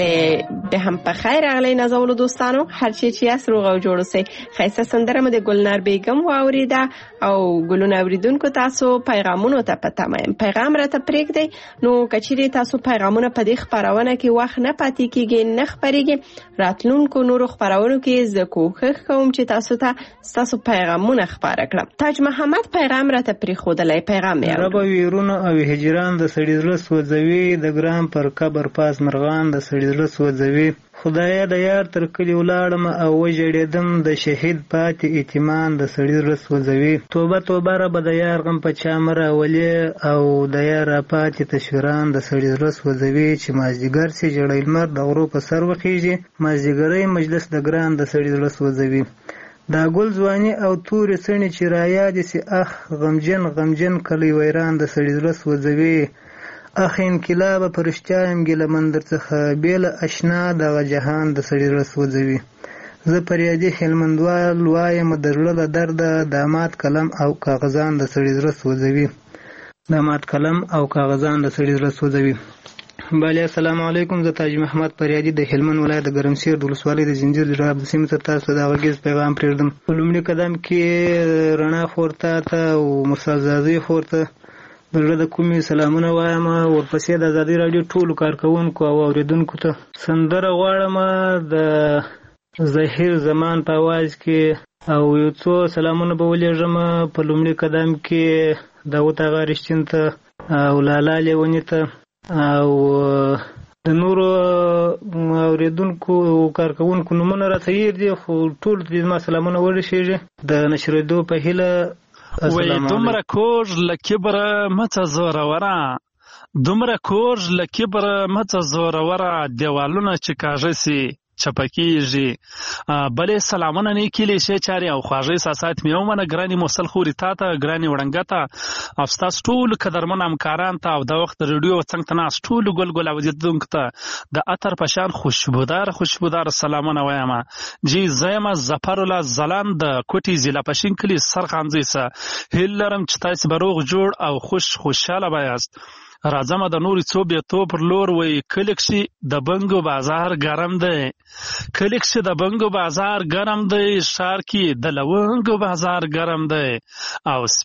بله به هم په خیر اغلی نازولو دوستانو هر چی چې یاست روغ او جوړ اوسئ. ښایسته سندره مو د ګلنار بیګم واوریده او ګلونه اوریدونکو تاسو پیغامونو ته په تمه یم. پیغام راته پرېږدئ. نو که چیرې تاسو پیغامونه په دې خپرونه کې وخت نه پاتې کیږي نه خپرېږي، راتلونکو نورو خپرونو کې زه کوښښ کوم چې تاسو پیغامونه خپاره کړم. تاج محمد پیغام راته پرېښودلی. پیغام یې رب ویرونه او هجران د سړي زړه سوځوي، د ګران پر قبر پاس مرغان د سړي زړه سوځوي. خدایا د یار تر کلي ولاړم او وژړېدم، د شهید پاتې ایتمان د سړي زړه سوځوي. توبه توبه ربه د یار غم په چا مه راولې او د یار راپاتې تصویران د سړي زړه سوځوي. چې مازدیګر سي ژړی لمر د غرو په سر وخیږي، مازدیګری مجلس د ګران د سړي زړه سوځوي. دا ګل ځواني او تورې څڼې چې رایادې سي، اخ غمجن غمجن کلی ویران د سړي زړه سوځوي. اخ انقلابه په رښتیا یم ګیلمن درڅخه، بې له اشنا دغه جهان د سړي زړه سوځوي. زه فریادي هلمندوال وایم د زړه له درده، داماد قلم او کاغذان د سړي زړه سوځوي. داماد قلم او کاغذان د سړي زړه سوځوي. بله السلام علیکم، زه تاج محمد فریادي د هلمند ولایت د ګرمسیر د ولسوالۍ د زنجیر د راب سیمې ته تاسو د غږیز پیغام پرېږدم. په لومړي قدم کې رڼا خور ته او مسازازي خور ته د زړه د کومې سلامونه وایم. ورپسې د ازادي راډیو ټولو کارکوونکو او اورېدونکو ته سندره غواړم د ظهیر زمان په اواز کې، او یو څو سلامونه به ولېږم. په لومړي قدم کې داود اغا رښتین ته او لالا لیوني ته او د نورو اوریدونکو کارکوونکو نومونه راته هیر دي، خو ټولو ته زما سلامونه ورسېږي د نشرېدو په هیله. وی دومره کوږ له کبره مڅه زوروره، دومره کوږ له کبره مڅه زوروره، دیوالونه چې کاږه سي چپکیږي. بلې سلامونه نیکې لیشې چارې او خواږه احساسات مې ومنه. ګرانې موسل خوري تا ته، ګرانې وړنګه ته او ستاسو ټولو قدرمن همکاران ته او د وخت د ریډیو څنګ ته ناست ټولو ګل اوریدونکو ته د عطر په شان خوشبودار سلامونه وایم. جی زه یم ظفرالله ځلاند د کوټې ضلع پښین کلي سرخانځی څخه. هیله لرم چې تاسو به روغ جوړ او خوشحاله به یاست. راځمه د نورې څو بیتو پر لور. وی کلک شي د بنګو بازار ګرم دی، کلک شي د بنګو بازار ګرم دی، ښار کې د لونګو بازار ګرم دی، او